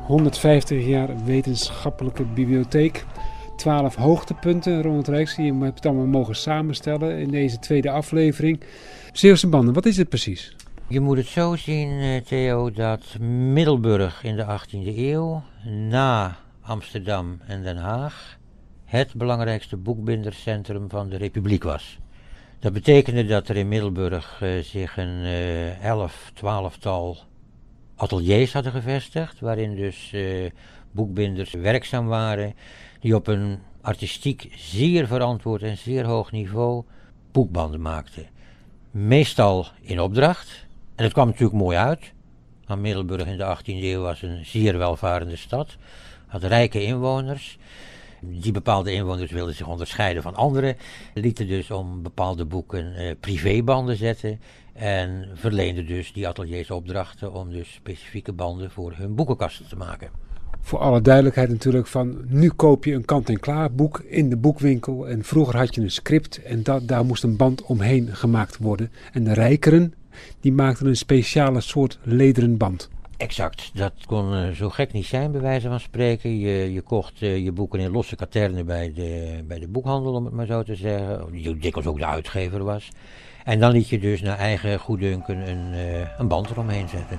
150 jaar wetenschappelijke bibliotheek. 12 hoogtepunten, Ronald Rijks. Je hebt het allemaal mogen samenstellen in deze tweede aflevering. Zeeuwse banden, wat is het precies? Je moet het zo zien, Theo, dat Middelburg in de 18e eeuw, na Amsterdam en Den Haag, het belangrijkste boekbinderscentrum van de Republiek was. Dat betekende dat er in Middelburg zich een 12-tal ateliers hadden gevestigd, waarin dus boekbinders werkzaam waren, die op een artistiek zeer verantwoord en zeer hoog niveau boekbanden maakten. Meestal in opdracht, en het kwam natuurlijk mooi uit, want Middelburg in de 18e eeuw was een zeer welvarende stad, had rijke inwoners. Die bepaalde inwoners wilden zich onderscheiden van anderen, lieten dus om bepaalde boeken privébanden zetten en verleenden dus die ateliers opdrachten om dus specifieke banden voor hun boekenkasten te maken. Voor alle duidelijkheid natuurlijk van, nu koop je een kant-en-klaar boek in de boekwinkel en vroeger had je een script en daar moest een band omheen gemaakt worden. En de rijkeren, die maakten een speciale soort lederen band. Exact, dat kon zo gek niet zijn bij wijze van spreken. Je kocht je boeken in losse katernen bij de boekhandel, om het maar zo te zeggen, die dikwijls ook de uitgever was. En dan liet je dus naar eigen goeddunken een band eromheen zetten.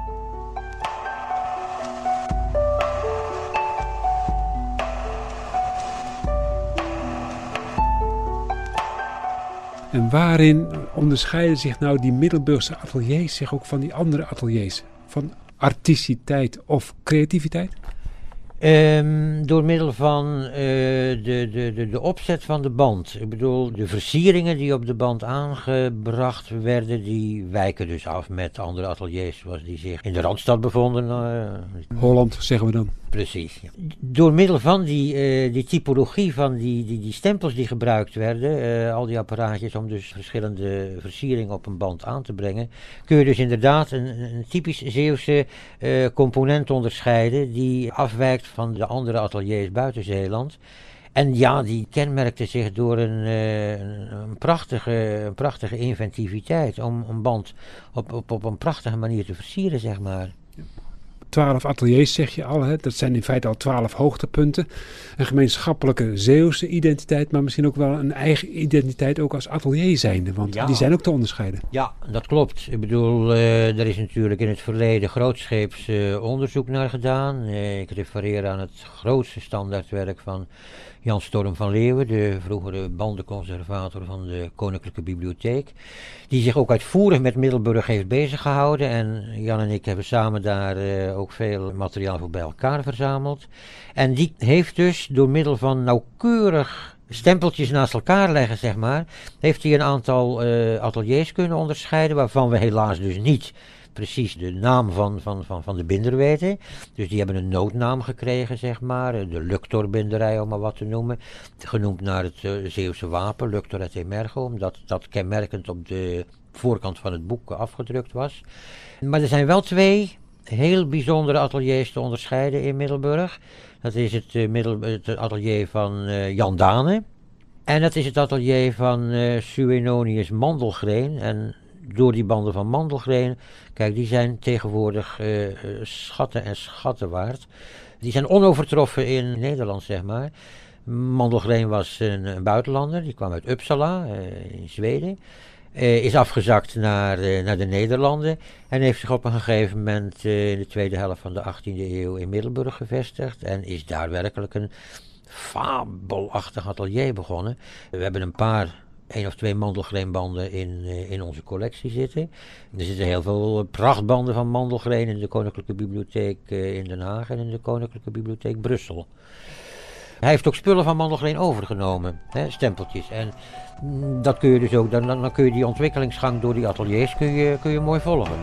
En waarin onderscheiden zich nou die Middelburgse ateliers zich ook van die andere ateliers? Van artisticiteit of creativiteit? Door middel van de opzet van de band. Ik bedoel, de versieringen die op de band aangebracht werden, die wijken dus af met andere ateliers zoals die zich in de Randstad bevonden. Holland, zeggen we dan. Precies. Ja. Door middel van die typologie van die stempels die gebruikt werden, al die apparaatjes om dus verschillende versieringen op een band aan te brengen, kun je dus inderdaad een typisch Zeeuwse component onderscheiden die afwijkt van de andere ateliers buiten Zeeland. En ja, die kenmerkte zich door een prachtige inventiviteit om een band op een prachtige manier te versieren, zeg maar. 12 ateliers zeg je al, hè? Dat zijn in feite al 12 hoogtepunten. Een gemeenschappelijke Zeeuwse identiteit, maar misschien ook wel een eigen identiteit ook als atelier zijnde, want die zijn ook te onderscheiden. Ja, dat klopt. Ik bedoel, er is natuurlijk in het verleden grootscheeps onderzoek naar gedaan. Ik refereer aan het grootste standaardwerk van Jan Storm van Leeuwen, de vroegere bandenconservator van de Koninklijke Bibliotheek, die zich ook uitvoerig met Middelburg heeft bezig gehouden. En Jan en ik hebben samen daar ook veel materiaal voor bij elkaar verzameld. En die heeft dus door middel van nauwkeurig stempeltjes naast elkaar leggen, zeg maar, heeft hij een aantal ateliers kunnen onderscheiden, waarvan we helaas dus niet precies de naam van de binder weten. Dus die hebben een noodnaam gekregen, zeg maar. De Luctor-binderij, om maar wat te noemen. Genoemd naar het Zeeuwse wapen, Luctor et Emergo, omdat dat kenmerkend op de voorkant van het boek afgedrukt was. Maar er zijn wel 2 heel bijzondere ateliers te onderscheiden in Middelburg. Dat is het atelier van Jan Dane. En dat is het atelier van Suenonius Mandelgreen. En door die banden van Mandelgreen, kijk, die zijn tegenwoordig schatten en schatten waard. Die zijn onovertroffen in Nederland, zeg maar. Mandelgreen was een buitenlander, die kwam uit Uppsala in Zweden. Is afgezakt naar de Nederlanden en heeft zich op een gegeven moment in de tweede helft van de 18e eeuw in Middelburg gevestigd. En is daar werkelijk een fabelachtig atelier begonnen. We hebben 1 of 2 Mandelgreenbanden in onze collectie zitten. Er zitten heel veel prachtbanden van Mandelgreen in de Koninklijke Bibliotheek in Den Haag en in de Koninklijke Bibliotheek Brussel. Hij heeft ook spullen van Mandelgreen overgenomen, stempeltjes. En dat kun je dus ook, dan kun je die ontwikkelingsgang door die ateliers kun je mooi volgen.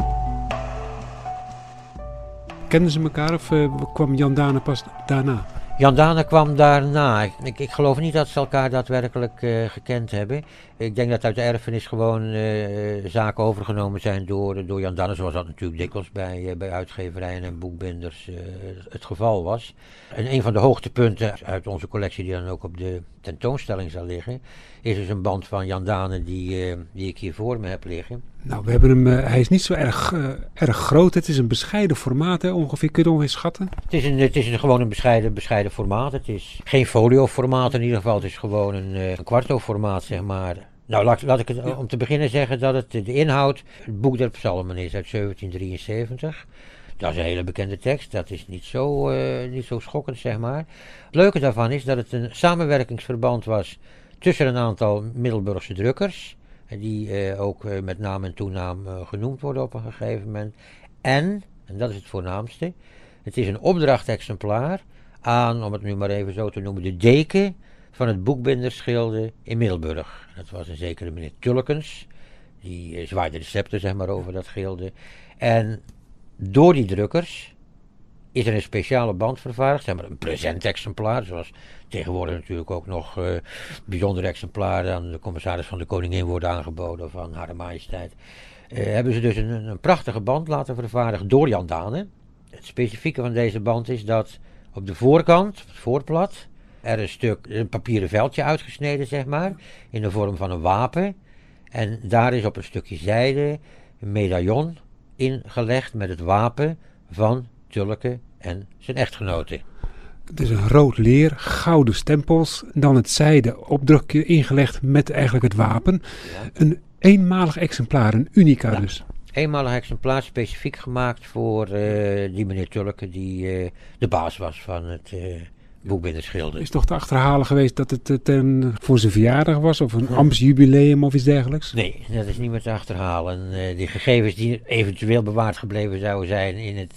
Kenden ze elkaar of kwam Jan Dane pas daarna? Jan Dane kwam daarna. Ik geloof niet dat ze elkaar daadwerkelijk gekend hebben. Ik denk dat uit de erfenis gewoon zaken overgenomen zijn door Jan Dane, zoals dat natuurlijk dikwijls bij uitgeverijen en boekbinders het geval was. En een van de hoogtepunten uit onze collectie, die dan ook op de tentoonstelling zal liggen, is dus een band van Jan Dane die ik hier voor me heb liggen. Nou, we hebben hem, hij is niet zo erg groot. Het is een bescheiden formaat, hè, ongeveer. Kun je het ongeveer schatten? Het is gewoon een bescheiden formaat. Het is geen folio formaat in ieder geval. Het is gewoon een kwarto formaat, zeg maar. Nou, laat ik het om te beginnen zeggen dat het de inhoud het boek der psalmen is uit 1773. Dat is een hele bekende tekst. Dat is niet zo schokkend, zeg maar. Het leuke daarvan is dat het een samenwerkingsverband was tussen een aantal Middelburgse drukkers, die ook met naam en toenaam genoemd worden op een gegeven moment. En dat is het voornaamste, het is een opdrachtexemplaar aan, om het nu maar even zo te noemen, de deken van het boekbindersgilde in Middelburg. Dat was een zekere meneer Tulkens, die zwaaide de scepter, zeg maar, over dat gilde. En door die drukkers is er een speciale band vervaardigd, zeg maar een presentexemplaar, zoals tegenwoordig natuurlijk ook nog bijzondere exemplaren aan de commissaris van de Koningin worden aangeboden van Hare Majesteit. Hebben ze dus een prachtige band laten vervaardigen door Jan Dane. Het specifieke van deze band is dat op de voorkant, het voorblad, er een papieren veldje uitgesneden, zeg maar, in de vorm van een wapen. En daar is op een stukje zijde een medaillon ingelegd met het wapen van Tulke en zijn echtgenote. Het is een rood leer, gouden stempels, dan het zijde opdrukje ingelegd met eigenlijk het wapen. Ja. Een eenmalig exemplaar, een unica dus. Eenmalig exemplaar specifiek gemaakt voor die meneer Tulke die de baas was van het boekbindersgilde. Is toch te achterhalen geweest dat het voor zijn verjaardag was of een ambtsjubileum of iets dergelijks? Nee, dat is niet meer te achterhalen. Die gegevens die eventueel bewaard gebleven zouden zijn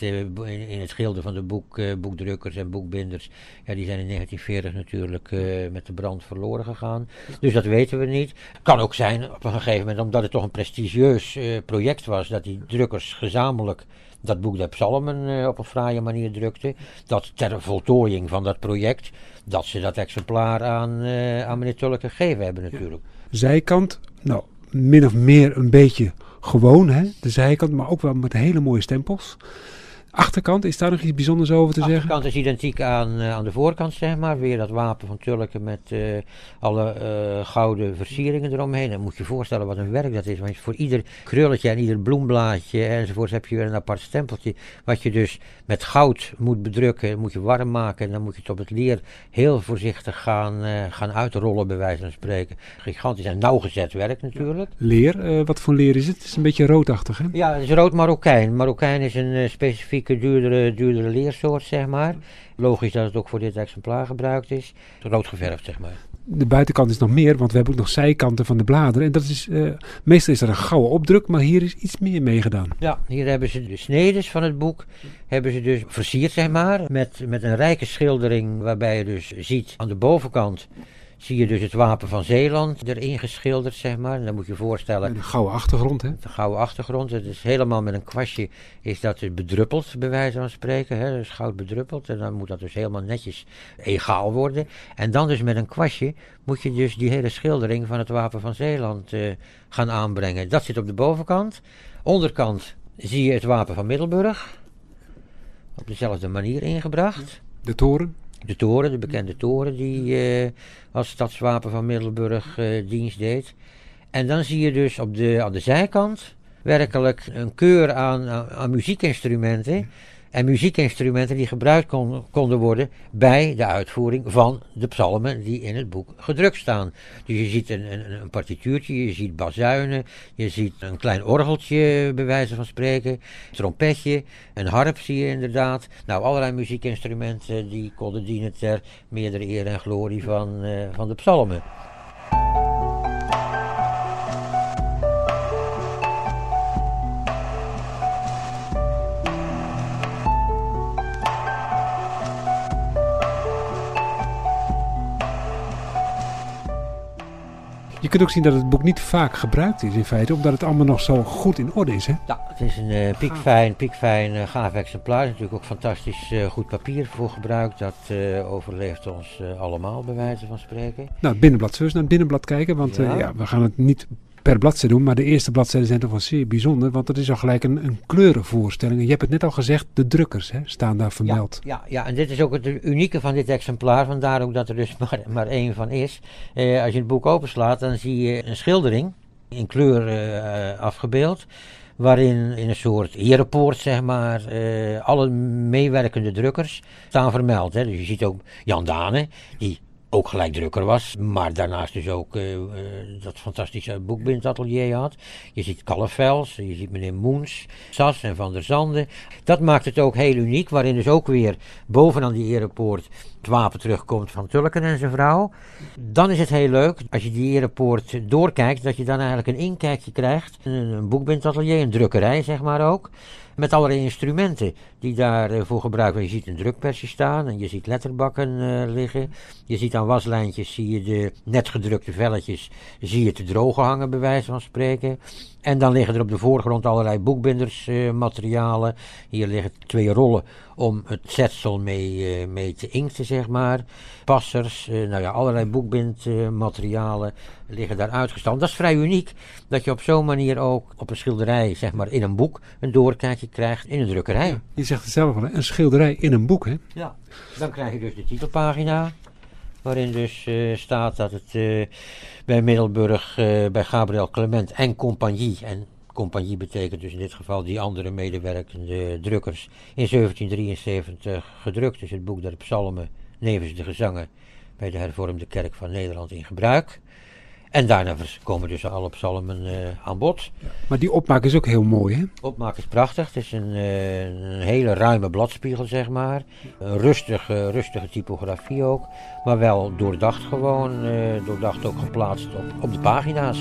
in het gilde van de boekdrukkers en boekbinders, ja, die zijn in 1940 natuurlijk met de brand verloren gegaan. Dus dat weten we niet. Kan ook zijn op een gegeven moment, omdat het toch een prestigieus project was, dat die drukkers gezamenlijk dat boek der psalmen op een fraaie manier drukte, dat ter voltooiing van dat project, dat ze dat exemplaar aan meneer Tulke gegeven hebben natuurlijk. Zijkant, nou, min of meer een beetje gewoon, hè, de zijkant, maar ook wel met hele mooie stempels. Achterkant, is daar nog iets bijzonders over te zeggen? Achterkant is identiek aan de voorkant, zeg maar. Weer dat wapen van Tulke met alle gouden versieringen eromheen. Dan moet je je voorstellen wat een werk dat is. Want voor ieder krulletje en ieder bloemblaadje enzovoort heb je weer een apart stempeltje. Wat je dus met goud moet bedrukken, moet je warm maken. En dan moet je het op het leer heel voorzichtig gaan uitrollen, bij wijze van spreken. Gigantisch en nauwgezet werk natuurlijk. Leer, wat voor leer is het? Het is een beetje roodachtig, hè? Ja, het is rood Marokijn. Marokijn is een specifieke duurdere leersoort, zeg maar. Logisch dat het ook voor dit exemplaar gebruikt is. Rood geverfd, zeg maar. De buitenkant is nog meer, want we hebben ook nog zijkanten van de bladeren. En dat is, meestal is er een gouden opdruk, maar hier is iets meer mee gedaan. Ja, hier hebben ze de snedes van het boek, hebben ze dus versierd, zeg maar. Met een rijke schildering, waarbij je dus ziet aan de bovenkant, zie je dus het wapen van Zeeland erin geschilderd, zeg maar. En dan moet je je voorstellen. Een gouden achtergrond, hè? De gouden achtergrond. Het is helemaal met een kwastje, is dat dus bedruppeld, bij wijze van spreken. Hè? Dus goud bedruppeld. En dan moet dat dus helemaal netjes egaal worden. En dan dus met een kwastje moet je dus die hele schildering van het wapen van Zeeland gaan aanbrengen. Dat zit op de bovenkant. Onderkant zie je het wapen van Middelburg. Op dezelfde manier ingebracht. De toren? De toren, de bekende toren die als stadswapen van Middelburg dienst deed. En dan zie je dus aan de zijkant werkelijk een keur aan muziekinstrumenten. En muziekinstrumenten die gebruikt konden worden bij de uitvoering van de psalmen die in het boek gedrukt staan. Dus je ziet een partituurtje, je ziet bazuinen, je ziet een klein orgeltje bij wijze van spreken, een trompetje, een harp zie je inderdaad. Nou, allerlei muziekinstrumenten die konden dienen ter meerdere eer en glorie van de psalmen. Je kunt ook zien dat het boek niet vaak gebruikt is in feite, omdat het allemaal nog zo goed in orde is. Hè? Ja, het is een piekfijn, gaaf exemplaar. Er is natuurlijk ook fantastisch goed papier voor gebruikt. Dat overleeft ons allemaal, bij wijze van spreken. Nou, het binnenblad. Zullen we eens naar het binnenblad kijken? Want we gaan het niet per bladzijde doen, maar de eerste bladzijden zijn toch wel zeer bijzonder, want het is al gelijk een kleurenvoorstelling. Je hebt het net al gezegd, de drukkers staan daar vermeld. Ja, en dit is ook het unieke van dit exemplaar, vandaar ook dat er dus maar één van is. Als je het boek openslaat, dan zie je een schildering in kleur afgebeeld, waarin in een soort erepoort, zeg maar, alle meewerkende drukkers staan vermeld. Hè. Dus je ziet ook Jan Dane, die ook gelijk drukker was, maar daarnaast dus ook dat fantastische boekbindatelier had. Je ziet Kallenfels, je ziet meneer Moens, Sas en Van der Zanden. Dat maakt het ook heel uniek, waarin dus ook weer bovenaan die erepoort het wapen terugkomt van Tulken en zijn vrouw. Dan is het heel leuk, als je die erepoort doorkijkt, dat je dan eigenlijk een inkijkje krijgt. Een boekbindatelier, een drukkerij zeg maar ook. Met allerlei instrumenten die daarvoor gebruikt worden. Je ziet een drukpersje staan en je ziet letterbakken liggen. Je ziet aan waslijntjes, zie je de net gedrukte velletjes, zie je te drogen hangen bij wijze van spreken. En dan liggen er op de voorgrond allerlei boekbindersmaterialen. Hier liggen 2 rollen om het zetsel mee te inkten, zeg maar. Passers, allerlei boekbindmaterialen liggen daar uitgestald. Dat is vrij uniek, dat je op zo'n manier ook op een schilderij, zeg maar in een boek, een doorkijkje krijgt in een drukkerij. Ja, je zegt het zelf al, een schilderij in een boek, hè? Ja, dan krijg je dus de titelpagina, waarin dus staat dat het bij Middelburg, bij Gabriel Clement en compagnie, en compagnie betekent dus in dit geval die andere medewerkende drukkers, in 1773 gedrukt is. Het boek der psalmen, nevens de gezangen bij de hervormde kerk van Nederland in gebruik. En daarna komen dus alle psalmen aan bod. Maar die opmaak is ook heel mooi, hè? Opmaak is prachtig. Het is een hele ruime bladspiegel, zeg maar. Een rustige typografie ook. Maar wel doordacht gewoon. Doordacht ook geplaatst op de pagina's.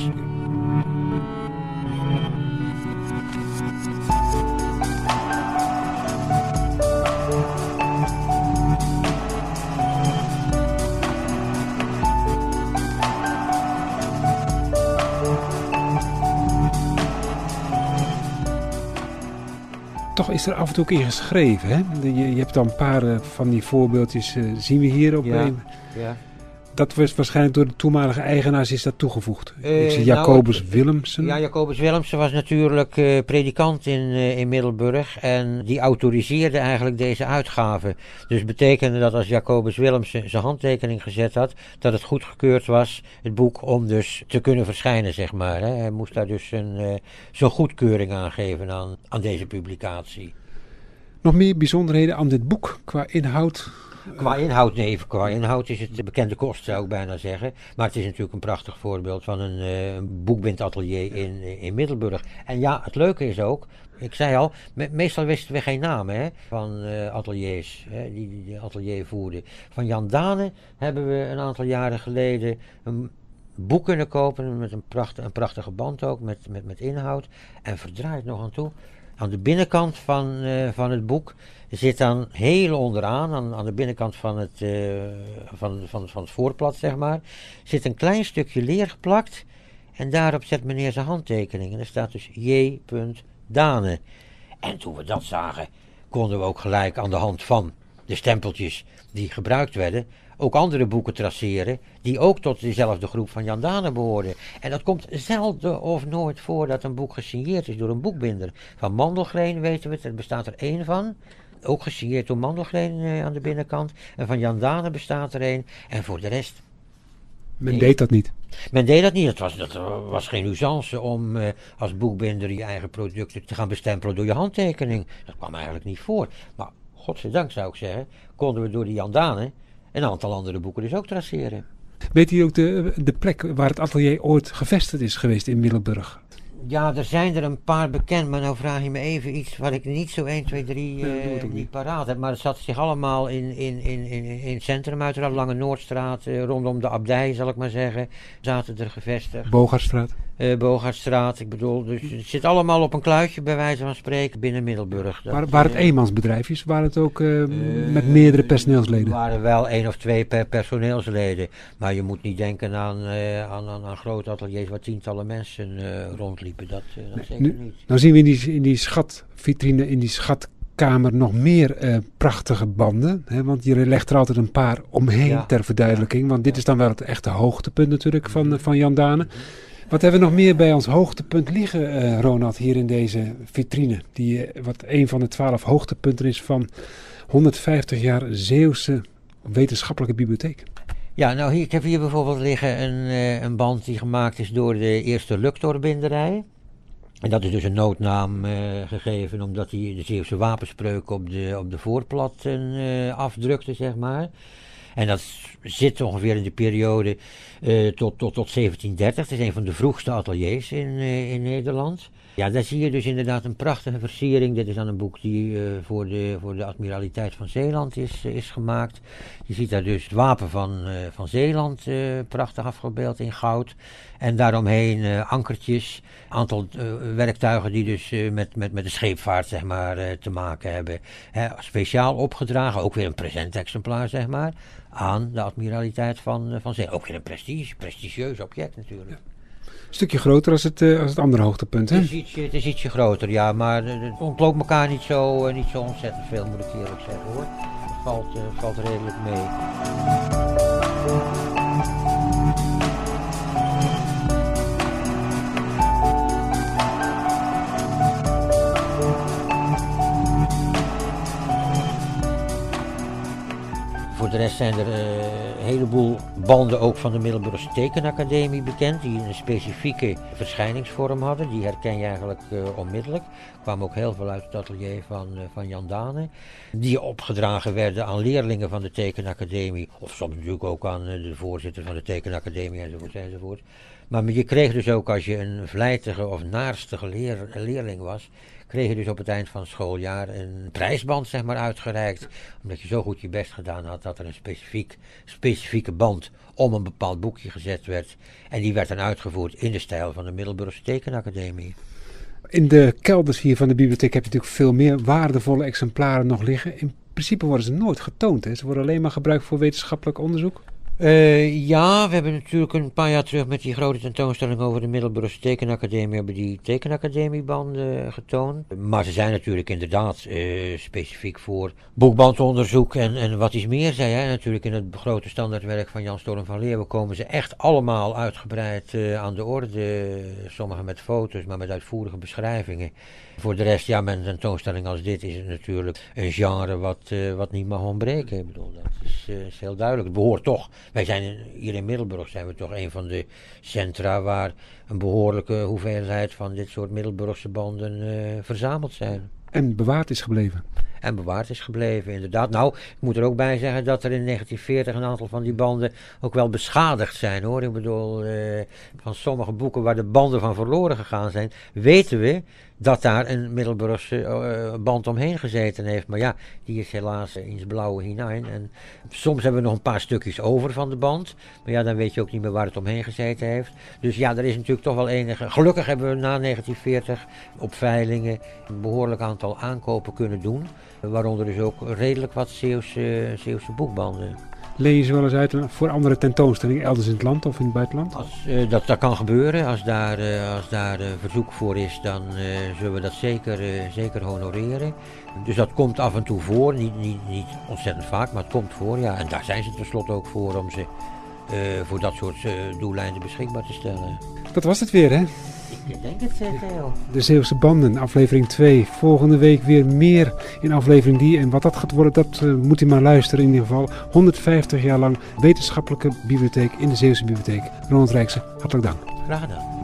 Toch is er af en toe ook in geschreven, hè? Je hebt dan een paar van die voorbeeldjes, zien we hier op een. Ja. Dat was waarschijnlijk door de toenmalige eigenaars is dat toegevoegd. Ik zie Jacobus Willemsen. Ja, Jacobus Willemsen was natuurlijk predikant in Middelburg en die autoriseerde eigenlijk deze uitgave. Dus betekende dat als Jacobus Willemsen zijn handtekening gezet had, dat het goedgekeurd was, het boek, om dus te kunnen verschijnen, zeg maar. Hè. Hij moest daar dus zo'n goedkeuring aan geven aan deze publicatie. Nog meer bijzonderheden aan dit boek qua inhoud? Qua inhoud is het de bekende kost, zou ik bijna zeggen. Maar het is natuurlijk een prachtig voorbeeld van een boekbindatelier in Middelburg. En ja, het leuke is ook, ik zei al, meestal wisten we geen namen van ateliers die atelier voerden. Van Jan Dane hebben we een aantal jaren geleden een boek kunnen kopen met een prachtige band ook, met inhoud. En verdraaid nog aan toe. Aan de binnenkant van het boek zit dan heel onderaan, aan de binnenkant van het voorblad, zeg maar, zit een klein stukje leer geplakt. En daarop zet meneer zijn handtekening. En er staat dus J. Dane. En toen we dat zagen, konden we ook gelijk aan de hand van de stempeltjes die gebruikt werden, ook andere boeken traceren die ook tot dezelfde groep van Jan Dane behoorden. En dat komt zelden of nooit voor dat een boek gesigneerd is door een boekbinder. Van Mandelgren weten we het, er bestaat er 1 van. Ook gesigneerd door Mandelgren aan de binnenkant. En van Jan Dane bestaat er 1. En voor de rest... Men deed dat niet. Men deed dat niet. Dat was geen usance om als boekbinder je eigen producten te gaan bestempelen door je handtekening. Dat kwam eigenlijk niet voor. Maar godzijdank zou ik zeggen, konden we door die Jan Dane een aantal andere boeken dus ook traceren. Weet u ook de plek waar het atelier ooit gevestigd is geweest in Middelburg? Ja, er zijn er een paar bekend, maar nou vraag je me even iets wat ik niet zo 1, 2, 3 niet paraat heb. Maar het zat zich allemaal in het centrum, uiteraard, Lange Noordstraat, rondom de abdij zal ik maar zeggen, zaten er gevestigd. Bogartstraat? Bogaertsstraat. Ik bedoel, dus het zit allemaal op een kluitje bij wijze van spreken binnen Middelburg. Waar het eenmansbedrijf is, waar het ook met meerdere personeelsleden? Er waren wel 1 of 2 per personeelsleden. Maar je moet niet denken aan grote ateliers waar tientallen mensen rondliepen. Dat zeker niet. Nou zien we in die schatvitrine, in die schatkamer nog meer prachtige banden. Hè, want je legt er altijd een paar omheen ter verduidelijking. Want dit is dan wel het echte hoogtepunt natuurlijk van Jan Dane. Wat hebben we nog meer bij ons hoogtepunt liggen, Ronald, hier in deze vitrine? Wat een van de 12 hoogtepunten is van 150 jaar Zeeuwse wetenschappelijke bibliotheek. Ja, nou ik heb hier bijvoorbeeld liggen een band die gemaakt is door de eerste Luctor-binderij. En dat is dus een noodnaam gegeven omdat hij de Zeeuwse wapenspreuk op de voorplaten afdrukte, zeg maar. En dat zit ongeveer in de periode tot 1730. Het is een van de vroegste ateliers in Nederland. Ja, daar zie je dus inderdaad een prachtige versiering. Dit is dan een boek die voor de Admiraliteit van Zeeland is gemaakt. Je ziet daar dus het wapen van Zeeland prachtig afgebeeld in goud. En daaromheen ankertjes, aantal werktuigen die dus met de scheepvaart zeg maar, te maken hebben. Speciaal opgedragen, ook weer een presentexemplaar zeg maar, aan de Admiraliteit van Zeeland. Ook weer een prestigieus object natuurlijk. Ja. Een stukje groter als het andere hoogtepunt, hè? Het is ietsje groter, ja, maar het ontloopt elkaar niet zo ontzettend veel, moet ik eerlijk zeggen, hoor. Het valt redelijk mee. Voor de rest zijn er een heleboel banden ook van de Middelburgse Tekenacademie bekend, die een specifieke verschijningsvorm hadden. Die herken je eigenlijk onmiddellijk. Er kwamen ook heel veel uit het atelier van Jan Dane. Die opgedragen werden aan leerlingen van de Tekenacademie, of soms natuurlijk ook aan de voorzitter van de Tekenacademie enzovoort. Maar je kreeg dus ook, als je een vlijtige of naarstige leerling was, kreeg je dus op het eind van het schooljaar een prijsband zeg maar, uitgereikt. Omdat je zo goed je best gedaan had dat er een specifieke band om een bepaald boekje gezet werd. En die werd dan uitgevoerd in de stijl van de Middelburgse Tekenacademie. In de kelders hier van de bibliotheek heb je natuurlijk veel meer waardevolle exemplaren nog liggen. In principe worden ze nooit getoond, hè? Ze worden alleen maar gebruikt voor wetenschappelijk onderzoek. Ja, we hebben natuurlijk een paar jaar terug met die grote tentoonstelling over de Middelburgse Tekenacademie hebben die Tekenacademiebanden getoond. Maar ze zijn natuurlijk inderdaad specifiek voor boekbandonderzoek en wat iets meer, zei hij. Natuurlijk in het grote standaardwerk van Jan Storm van Leeuwen komen ze echt allemaal uitgebreid aan de orde. Sommige met foto's, maar met uitvoerige beschrijvingen. Voor de rest, ja, met een tentoonstelling als dit is het natuurlijk een genre wat niet mag ontbreken. Ik bedoel, dat is heel duidelijk. Het behoort toch, wij zijn hier in Middelburg zijn we toch een van de centra waar een behoorlijke hoeveelheid van dit soort Middelburgse banden verzameld zijn. En bewaard is gebleven. En bewaard is gebleven, inderdaad. Nou, ik moet er ook bij zeggen dat er in 1940 een aantal van die banden ook wel beschadigd zijn, hoor. Ik bedoel, van sommige boeken waar de banden van verloren gegaan zijn, weten we dat daar een Middelburgse band omheen gezeten heeft. Maar ja, die is helaas in het blauwe hinein. En soms hebben we nog een paar stukjes over van de band. Maar ja, dan weet je ook niet meer waar het omheen gezeten heeft. Dus ja, er is natuurlijk toch wel enige. Gelukkig hebben we na 1940 op veilingen een behoorlijk aantal aankopen kunnen doen. Waaronder dus ook redelijk wat Zeeuwse boekbanden. Leen je ze wel eens uit voor andere tentoonstellingen elders in het land of in het buitenland? Dat kan gebeuren. Als daar verzoek voor is, dan zullen we dat zeker honoreren. Dus dat komt af en toe voor. Niet ontzettend vaak, maar het komt voor. Ja. En daar zijn ze tenslotte ook voor om ze voor dat soort doeleinden beschikbaar te stellen. Dat was het weer, hè? Ik denk het, Theo. De Zeeuwse Banden, aflevering 2. Volgende week weer meer in aflevering 3. En wat dat gaat worden, dat moet u maar luisteren in ieder geval. 150 jaar lang wetenschappelijke bibliotheek in de Zeeuwse Bibliotheek. Ronald Rijksen, hartelijk dank. Graag gedaan.